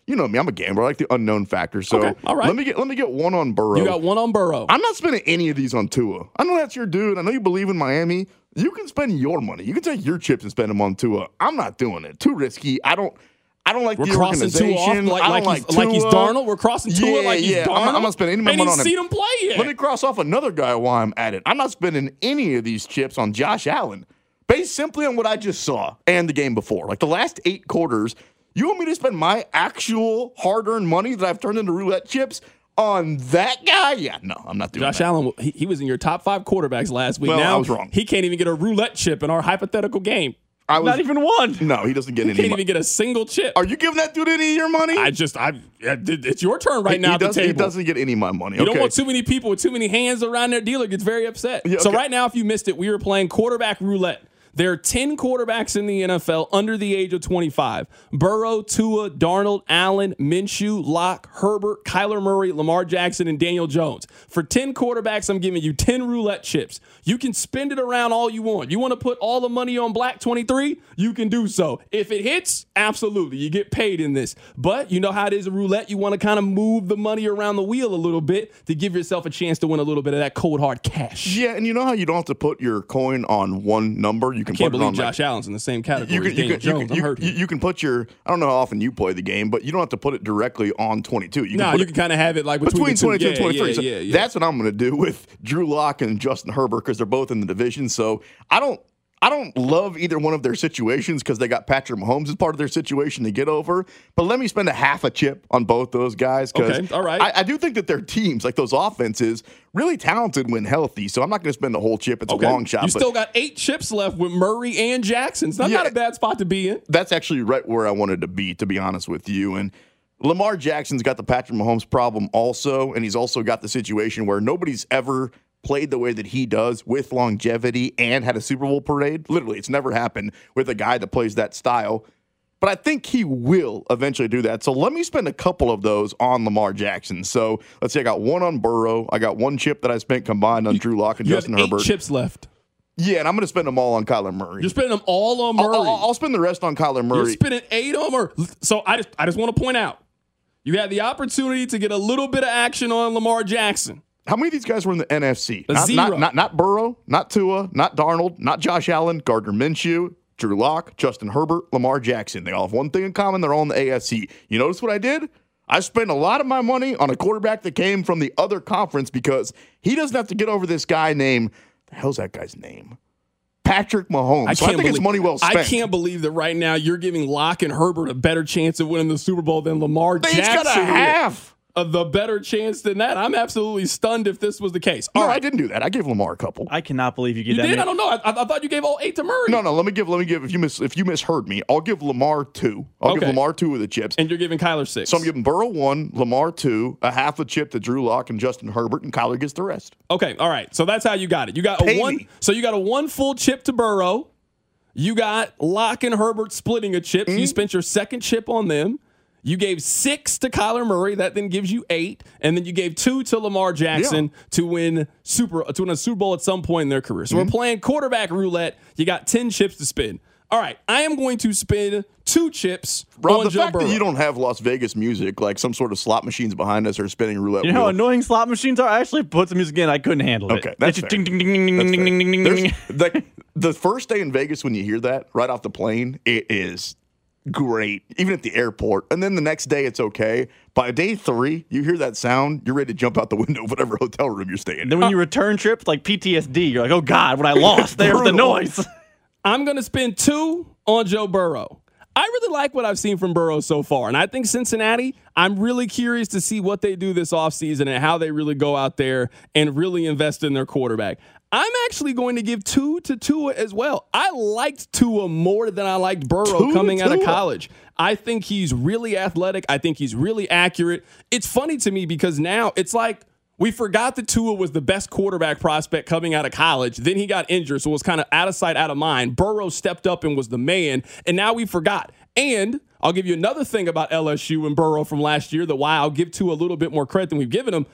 you know me, I'm a gambler. I like the unknown factor. So okay, all right. let me get let me get one on Burrow. You got one on Burrow. I'm not spending any of these on Tua. I know that's your dude. I know you believe in Miami. You can spend your money. You can take your chips and spend them on Tua. I'm not doing it. Too risky. I don't. I don't like We're the crossing Tua off organization. like, I like, don't he's, like, like he's Tua. Darnold. We're crossing Tua yeah, like he's yeah. Darnold. I'm not, I'm not spending any of my Ain't money even on seen him. him play yet. Let me cross off another guy while I'm at it. I'm not spending any of these chips on Josh Allen, based simply on what I just saw and the game before. Like the last eight quarters, you want me to spend my actual hard-earned money that I've turned into roulette chips on that guy? Yeah, no, I'm not doing Josh that. Allen, he, he was in your top five quarterbacks last week. Well, now I was wrong. He can't even get a roulette chip in our hypothetical game. I was, Not even one. No, he doesn't get He any can't money. even get a single chip. Are you giving that dude any of your money? I just, I, it's your turn right he, now he at the doesn't, table. He doesn't get any of my money. You okay. don't want too many people with too many hands around their dealer gets very upset. Yeah, So okay. right now, if you missed it, we were playing quarterback roulette. There are ten quarterbacks in the N F L under the age of twenty-five. Burrow, Tua, Darnold, Allen, Minshew, Locke, Herbert, Kyler Murray, Lamar Jackson, and Daniel Jones. For ten quarterbacks, I'm giving you ten roulette chips. You can spend it around all you want. You want to put all the money on Black twenty-three? You can do so. If it hits, absolutely. You get paid in this. But you know how it is a roulette. You want to kind of move the money around the wheel a little bit to give yourself a chance to win a little bit of that cold, hard cash. Yeah, and you know how you don't have to put your coin on one number? You can I can't put it believe on Josh like, Allen's in the same category you can, as you Daniel can, you Jones. can, I'm you, hurt you, here. you can put your, I don't know how often you play the game, but you don't have to put it directly on twenty-two. You No, can put you it can kind of have it like between, between the two. twenty-two Yeah, and twenty-three. yeah, So yeah, yeah. that's what I'm going to do with Drew Lock and Justin Herbert because they're both in the division. So I don't. I don't love either one of their situations because they got Patrick Mahomes as part of their situation to get over. But let me spend a half a chip on both those guys because Okay, all right. I, I do think that their teams, like those offenses, really talented when healthy. So I'm not going to spend a whole chip. It's Okay. a long shot. You but still got eight chips left with Murray and Jackson. So that's Yeah. not a bad spot to be in. that's actually right where I wanted to be, to be honest with you. And Lamar Jackson's got the Patrick Mahomes problem also, and he's also got the situation where nobody's ever played the way that he does with longevity and had a Super Bowl parade. Literally, it's never happened with a guy that plays that style. But I think he will eventually do that. So let me spend a couple of those on Lamar Jackson. So let's say I got one on Burrow. I got one chip that I spent combined on Drew Lock and You Justin have eight Herbert. chips left. Yeah, and I'm going to spend them all on Kyler Murray. You're spending them all on Murray. I'll, I'll, I'll spend the rest on Kyler Murray. You're spending eight on Murray. So I just, I just want to point out, you had the opportunity to get a little bit of action on Lamar Jackson. How many of these guys were in the N F C? A Not, zero. not, not, not Burrow, not Tua, not Darnold, not Josh Allen, Gardner Minshew, Drew Lock, Justin Herbert, Lamar Jackson. They all have one thing in common. They're all in the A F C. You notice what I did? I spent a lot of my money on a quarterback that came from the other conference because he doesn't have to get over this guy named, the hell's that guy's name? Patrick Mahomes. I So I can't think it's believe- money well spent. I can't believe that right now you're giving Locke and Herbert a better chance of winning the Super Bowl than Lamar They Jackson. each got a did. half. Of the better chance than that. I'm absolutely stunned if this was the case. No, All I right. didn't do that. I gave Lamar a couple. I cannot believe you get You that did? many. I don't know. I, I thought you gave all eight to Murray. No, no. Let me give. Let me give. If you miss, if you misheard me, I'll give Lamar two. I'll Okay. give Lamar two of the chips. And you're giving Kyler six. So I'm giving Burrow one, Lamar two, a half a chip to Drew Lock and Justin Herbert, and Kyler gets the rest. Okay, all right. So that's how you got it. You got Pay a one. me. So you got a one full chip to Burrow. You got Locke and Herbert splitting a chip. So Mm-hmm. you spent your second chip on them. You gave six to Kyler Murray. That then gives you eight, and then you gave two to Lamar Jackson Yeah. to win super to win a Super Bowl at some point in their career. So Mm-hmm. we're playing quarterback roulette. You got ten chips to spin. All right, I am going to spin two chips Rob, on the Joe fact Burrow. that you don't have Las Vegas music, like some sort of slot machines behind us or spinning roulette You know how wheel. annoying slot machines are? I actually put some music in. I couldn't handle it. Okay, that's It's fair. just ding, ding, ding, ding, That's ding, fair. ding, ding, ding, ding. There's- the, the first day in Vegas when you hear that right off the plane, it is great, even at the airport. And then the next day, it's okay. By day three, you hear that sound, you're ready to jump out the window of whatever hotel room you're staying in. Then when you return trip, like P T S D, you're like, oh God, when I lost, there's the Brutal. noise. I'm going to spend two on Joe Burrow. I really like what I've seen from Burrow so far. And I think Cincinnati, I'm really curious to see what they do this offseason and how they really go out there and really invest in their quarterback. I'm actually going to give two to Tua as well. I liked Tua more than I liked Burrow Two to coming out of Tua. college. I think he's really athletic. I think he's really accurate. It's funny to me because now it's like, we forgot that Tua was the best quarterback prospect coming out of college. Then he got injured, so it was kind of out of sight, out of mind. Burrow stepped up and was the man, and now we forgot. And I'll give you another thing about L S U and Burrow from last year, that why I'll give Tua a little bit more credit than we've given him.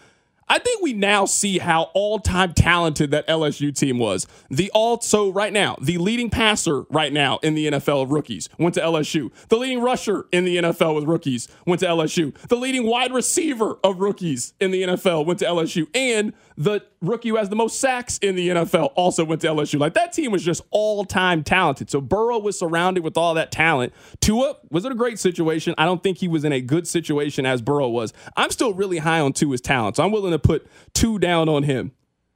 I think we now see how all-time talented that L S U team was. The all so right now, the leading passer right now in the N F L of rookies went to L S U. The leading rusher in the N F L with rookies went to L S U. The leading wide receiver of rookies in the N F L went to L S U. And the rookie who has the most sacks in the N F L also went to L S U. Like, that team was just all-time talented. So Burrow was surrounded with all that talent. Tua, was it a great situation? I don't think he was in a good situation as Burrow was. I'm still really high on Tua's talent, so I'm willing to put two down on him.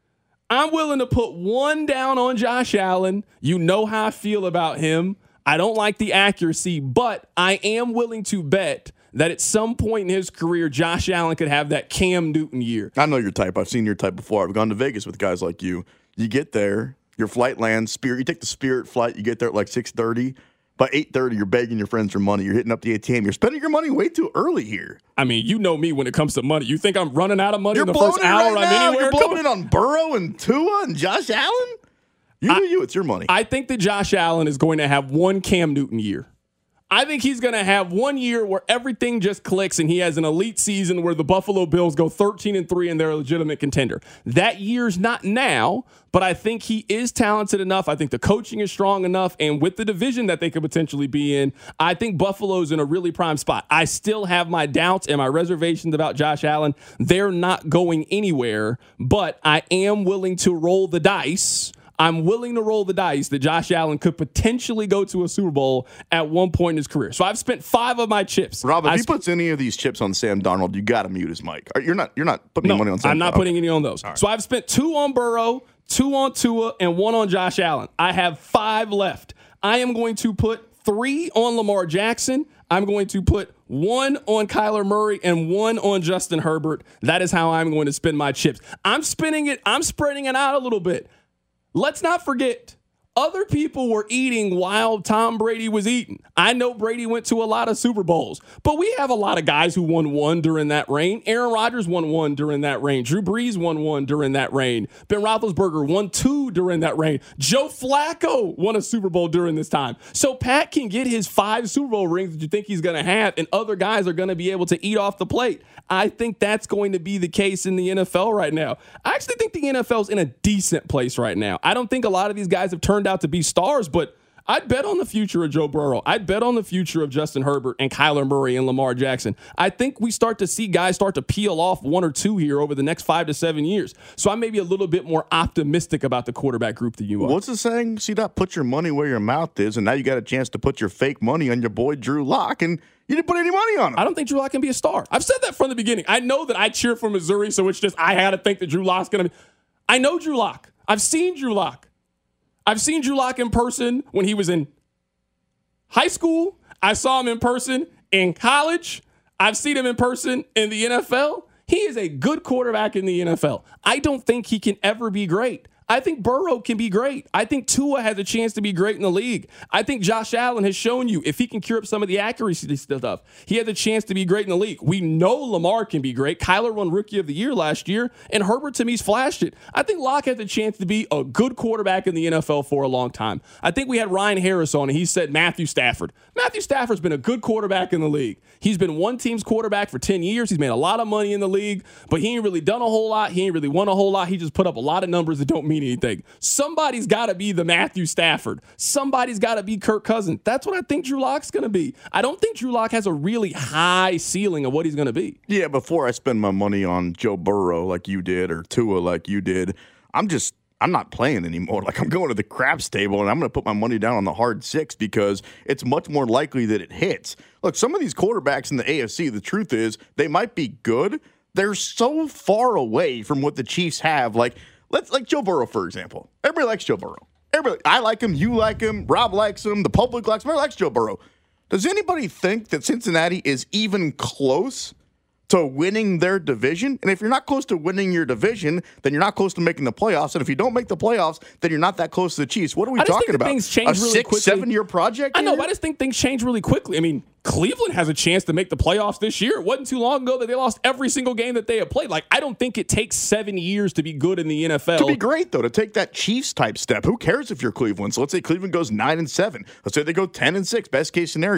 I'm willing to put one down on Josh Allen. You know how I feel about him. I don't like the accuracy, but I am willing to bet that at some point in his career, Josh Allen could have that Cam Newton year. I know your type. I've seen your type before. I've gone to Vegas with guys like you. You get there, your flight lands, Spirit. You take the Spirit flight. You get there at like six thirty. By eight thirty, you're begging your friends for money. You're hitting up the A T M. You're spending your money way too early here. I mean, you know me when it comes to money. You think I'm running out of money You're in the first hour right I'm now. anywhere? You're blowing it on Burrow and Tua and Josh Allen? You do you. It's your money. I think that Josh Allen is going to have one Cam Newton year. I think he's going to have one year where everything just clicks and he has an elite season where the Buffalo Bills go thirteen and three and they're a legitimate contender. That year's not now, but I think he is talented enough. I think the coaching is strong enough, and with the division that they could potentially be in, I think Buffalo's in a really prime spot. I still have my doubts and my reservations about Josh Allen. They're not going anywhere, but I am willing to roll the dice. I'm willing to roll the dice that Josh Allen could potentially go to a Super Bowl at one point in his career. So I've spent five of my chips. Rob, if I he sp- puts any of these chips on Sam Darnold, you got to mute his mic. You're not You're not putting no, any money on Sam I'm not okay. putting any on those. Right. So I've spent two on Burrow, two on Tua, and one on Josh Allen. I have five left. I am going to put three on Lamar Jackson. I'm going to put one on Kyler Murray and one on Justin Herbert. That is how I'm going to spend my chips. I'm spinning it. I'm spreading it out a little bit. Let's not forget, other people were eating while Tom Brady was eating. I know Brady went to a lot of Super Bowls, but we have a lot of guys who won one during that reign. Aaron Rodgers won one during that reign. Drew Brees won one during that reign. Ben Roethlisberger won two during that reign. Joe Flacco won a Super Bowl during this time. So Pat can get his five Super Bowl rings that you think he's going to have, and other guys are going to be able to eat off the plate. I think that's going to be the case in the N F L right now. I actually think the N F L's in a decent place right now. I don't think a lot of these guys have turned out to be stars, but I'd bet on the future of Joe Burrow. I'd bet on the future of Justin Herbert and Kyler Murray and Lamar Jackson. I think we start to see guys start to peel off one or two here over the next five to seven years. So I'm maybe a little bit more optimistic about the quarterback group than you are. What's the saying? See that? Put your money where your mouth is, and now you got a chance to put your fake money on your boy Drew Lock, and you didn't put any money on him. I don't think Drew Lock can be a star. I've said that from the beginning. I know that I cheer for Missouri, so it's just I had to think that Drew Lock's going to be. I know Drew Lock. I've seen Drew Lock. I've seen Drew Lock in person when he was in high school. I saw him in person in college. I've seen him in person in the N F L. He is a good quarterback in the N F L. I don't think he can ever be great. I think Burrow can be great. I think Tua has a chance to be great in the league. I think Josh Allen has shown you if he can cure up some of the accuracy stuff, he has a chance to be great in the league. We know Lamar can be great. Kyler won Rookie of the Year last year, and Herbert to me's flashed it. I think Locke has a chance to be a good quarterback in the N F L for a long time. I think we had Ryan Harris on, and he said Matthew Stafford. Matthew Stafford's been a good quarterback in the league. He's been one team's quarterback for ten years. He's made a lot of money in the league, but he ain't really done a whole lot. He ain't really won a whole lot. He just put up a lot of numbers that don't mean anything. Somebody's got to be the Matthew Stafford. Somebody's got to be Kirk Cousins. That's what I think Drew Lock's going to be. I don't think Drew Lock has a really high ceiling of what he's going to be. Yeah, before I spend my money on Joe Burrow like you did or Tua like you did, I'm just I'm not playing anymore. Like, I'm going to the craps table, and I'm going to put my money down on the hard six because it's much more likely that it hits. Look, some of these quarterbacks in the A F C, the truth is they might be good. They're so far away from what the Chiefs have. Like, let's like Joe Burrow, for example. Everybody likes Joe Burrow. Everybody, I like him. You like him. Rob likes him. The public likes him. Everybody likes Joe Burrow. Does anybody think that Cincinnati is even close to winning their division? And if you're not close to winning your division, then you're not close to making the playoffs. And if you don't make the playoffs, then you're not that close to the Chiefs. What are we I just talking think about? Things change a really six, quickly. seven-year project? I know, here? but I just think things change really quickly. I mean, Cleveland has a chance to make the playoffs this year. It wasn't too long ago that they lost every single game that they had played. Like, I don't think it takes seven years to be good in the N F L. To be great, though, to take that Chiefs-type step. Who cares if you're Cleveland? So let's say Cleveland goes nine and seven. Let's say they go ten and six, best case scenario.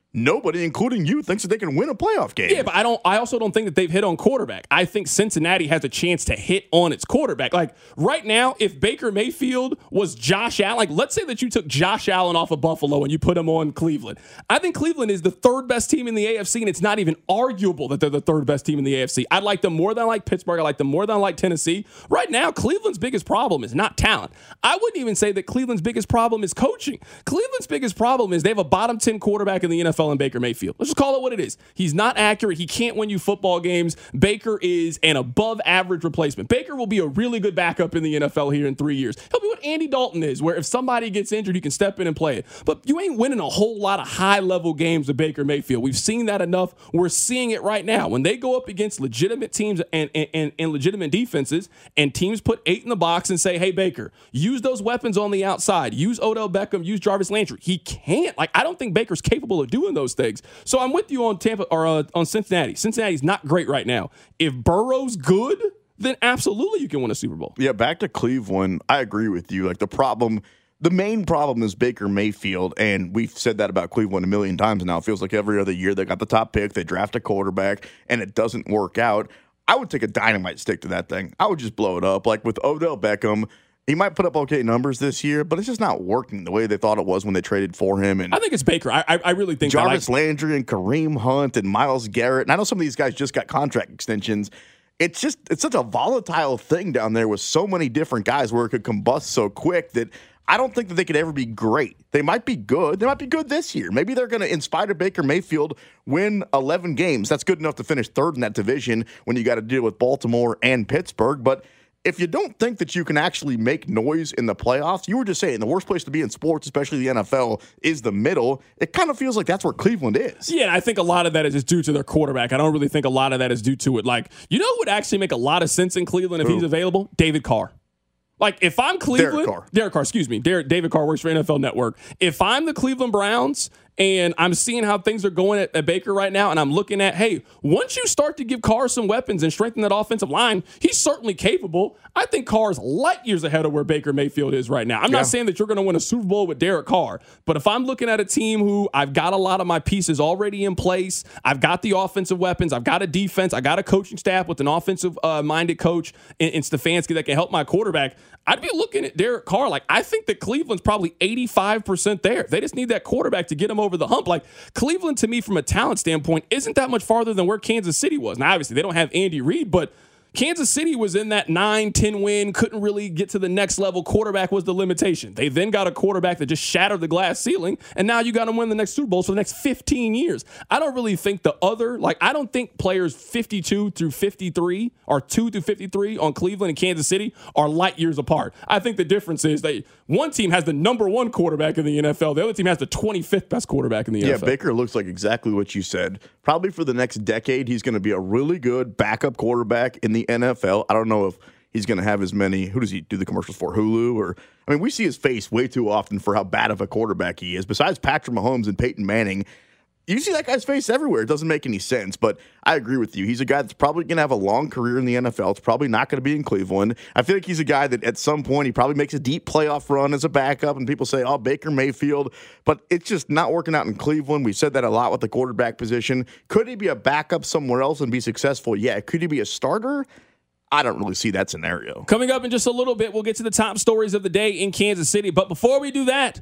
nobody, including you, thinks that they can win a playoff game. Yeah, but I don't. I also don't think that they've hit on quarterback. I think Cincinnati has a chance to hit on its quarterback. Like right now, if Baker Mayfield was Josh Allen, like let's say that you took Josh Allen off of Buffalo and you put him on Cleveland. I think Cleveland is the third best team in the A F C, and it's not even arguable that they're the third best team in the A F C. I'd like them more than I like Pittsburgh. I like them more than I like Tennessee. Right now, Cleveland's biggest problem is not talent. I wouldn't even say that Cleveland's biggest problem is coaching. Cleveland's biggest problem is they have a bottom ten quarterback in the N F L in Baker Mayfield. Let's just call it what it is. He's not accurate. He can't win you football games. Baker is an above average replacement. Baker will be a really good backup in the N F L here in three years. He'll be what Andy Dalton is, where if somebody gets injured, he can step in and play it. But you ain't winning a whole lot of high level games with Baker Mayfield. We've seen that enough. We're seeing it right now. When they go up against legitimate teams and, and, and, and legitimate defenses, and teams put eight in the box and say, hey, Baker, use those weapons on the outside. Use Odell Beckham. Use Jarvis Landry. He can't. Like, I don't think Baker's capable of doing those things. So I'm with you on Tampa or uh, on Cincinnati. Cincinnati's not great right now. If Burrow's good, then absolutely you can win a Super Bowl. Yeah, back to Cleveland. I agree with you. Like the problem, the main problem is Baker Mayfield, and we've said that about Cleveland a million times now. It feels like every other year they got the top pick, they draft a quarterback, and it doesn't work out. I would take a dynamite stick to that thing. I would just blow it up. Like with Odell Beckham, he might put up okay numbers this year, but it's just not working the way they thought it was when they traded for him. And I think it's Baker. I, I really think Jarvis like- Landry and Kareem Hunt and Myles Garrett. And I know some of these guys just got contract extensions. It's just it's such a volatile thing down there with so many different guys where it could combust so quick that I don't think that they could ever be great. They might be good. They might be good this year. Maybe they're going to inspire Baker Mayfield, win eleven games. That's good enough to finish third in that division when you got to deal with Baltimore and Pittsburgh. But if you don't think that you can actually make noise in the playoffs, you were just saying the worst place to be in sports, especially the N F L, is the middle. It kind of feels like that's where Cleveland is. Yeah, I think a lot of that is just due to their quarterback. I don't really think a lot of that is due to it. Like, you know who would actually make a lot of sense in Cleveland if Who? he's available? David Carr. Like, if I'm Cleveland, Derek Carr. Derek Carr, excuse me, Derek, David Carr works for N F L Network. If I'm the Cleveland Browns and I'm seeing how things are going at, at Baker right now, and I'm looking at, hey, once you start to give Carr some weapons and strengthen that offensive line, he's certainly capable. I think Carr's light years ahead of where Baker Mayfield is right now. I'm Yeah. not saying that you're going to win a Super Bowl with Derek Carr, but if I'm looking at a team who I've got a lot of my pieces already in place, I've got the offensive weapons, I've got a defense, I got a coaching staff with an offensive-minded uh, coach in, in Stefanski that can help my quarterback, I'd be looking at Derek Carr like, I think that Cleveland's probably eighty-five percent there. They just need that quarterback to get him over the hump. Like, Cleveland, to me, from a talent standpoint, isn't that much farther than where Kansas City was. Now, obviously, they don't have Andy Reid, but Kansas City was in that nine ten win, couldn't really get to the next level. Quarterback was the limitation. They then got a quarterback that just shattered the glass ceiling, and now you got them win the next Super Bowl for the next fifteen years. I don't really think the other, like, I don't think players fifty-two through fifty-three or two through fifty-three on Cleveland and Kansas City are light years apart. I think the difference is that one team has the number one quarterback in the N F L. The other team has the twenty-fifth best quarterback in the Yeah, N F L. Baker looks like exactly what you said. Probably for the next decade, he's going to be a really good backup quarterback in the N F L. I don't know if he's going to have as many. Who does he do the commercials for? Hulu? Or I mean, we see his face way too often for how bad of a quarterback he is. Besides Patrick Mahomes and Peyton Manning, you see that guy's face everywhere. It doesn't make any sense, but I agree with you. He's a guy that's probably going to have a long career in the N F L. It's probably not going to be in Cleveland. I feel like he's a guy that at some point he probably makes a deep playoff run as a backup, and people say, oh, Baker Mayfield, but it's just not working out in Cleveland. We said that a lot with the quarterback position. Could he be a backup somewhere else and be successful? Yeah. Could he be a starter? I don't really see that scenario. Coming up in just a little bit, we'll get to the top stories of the day in Kansas City. But before we do that,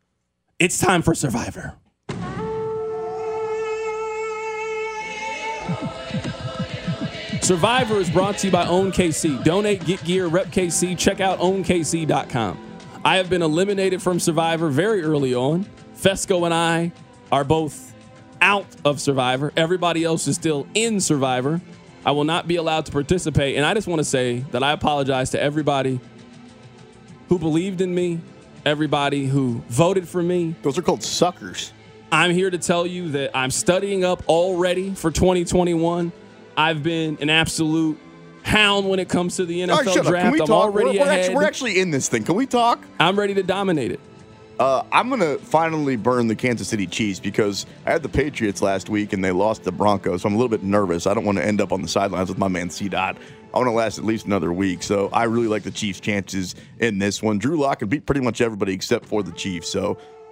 it's time for Survivor. Survivor is brought to you by Own K C. Donate, get gear, rep K C. Check out own K C dot com. I have been eliminated from Survivor very early on. Fesco and I are both out of Survivor. Everybody else is still in Survivor. I will not be allowed to participate. And I just want to say that I apologize to everybody who believed in me, everybody who voted for me. Those are called suckers. I'm here to tell you that I'm studying up already for twenty twenty-one. I've been an absolute hound when it comes to the N F L All right, shut up. draft. Can we I'm talk? already we're, we're, ahead. actually, we're actually in this thing. Can we talk? I'm ready to dominate it. Uh, I'm going to finally burn the Kansas City Chiefs because I had the Patriots last week and they lost the Broncos. So I'm a little bit nervous. I don't want to end up on the sidelines with my man C-Dot. I want to last at least another week. So I really like the Chiefs' chances in this one. Drew Lock can beat pretty much everybody except for the Chiefs. So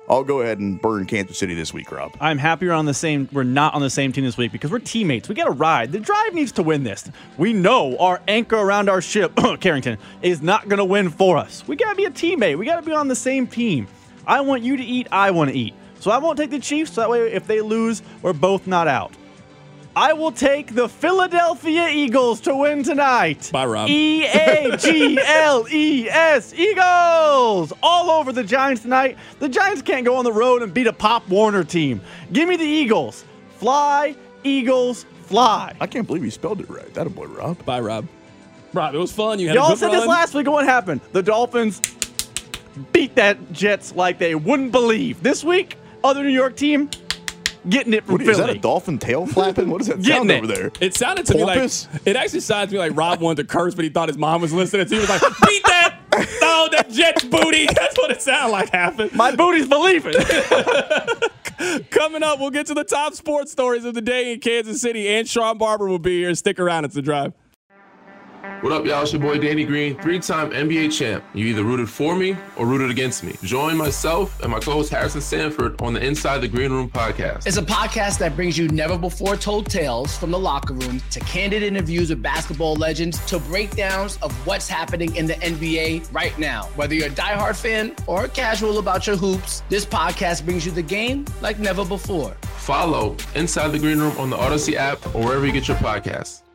I'll go ahead and burn Kansas City this week, Rob. I'm happy we're on the same. We're not on the same team this week because we're teammates. We got to ride. The Drive needs to win this. We know our anchor around our ship, Carrington, is not going to win for us. We got to be a teammate. We got to be on the same team. I want you to eat. I want to eat. So I won't take the Chiefs. So that way, if they lose, we're both not out. I will take the Philadelphia Eagles to win tonight. Bye, Rob. E A G L E S, Eagles! All over the Giants tonight. The Giants can't go on the road and beat a Pop Warner team. Give me the Eagles. Fly, Eagles, fly. I can't believe you spelled it right. That a boy, Rob. Bye, Rob. Rob, it was fun. You had Y'all a good said run. this last week, and what happened? The Dolphins beat that Jets like they wouldn't believe. This week, other New York team, getting it from What, Philly. is that a dolphin tail flapping? What does that Getting sound it. over there? It sounded to Porpoise? me like, it actually sounded to me like Rob wanted to curse, but he thought his mom was listening. So he was like, beat that! Oh, that Jets booty. That's what it sounded like happened. My booty's believing. Coming up, we'll get to the top sports stories of the day in Kansas City, and Sean Barber will be here. Stick around. It's The Drive. What up, y'all? It's your boy Danny Green, three-time N B A champ. You either rooted for me or rooted against me. Join myself and my co-host Harrison Sanford on the Inside the Green Room podcast. It's a podcast that brings you never-before-told tales from the locker room to candid interviews with basketball legends to breakdowns of what's happening in the N B A right now. Whether you're a diehard fan or casual about your hoops, this podcast brings you the game like never before. Follow Inside the Green Room on the Odyssey app or wherever you get your podcasts.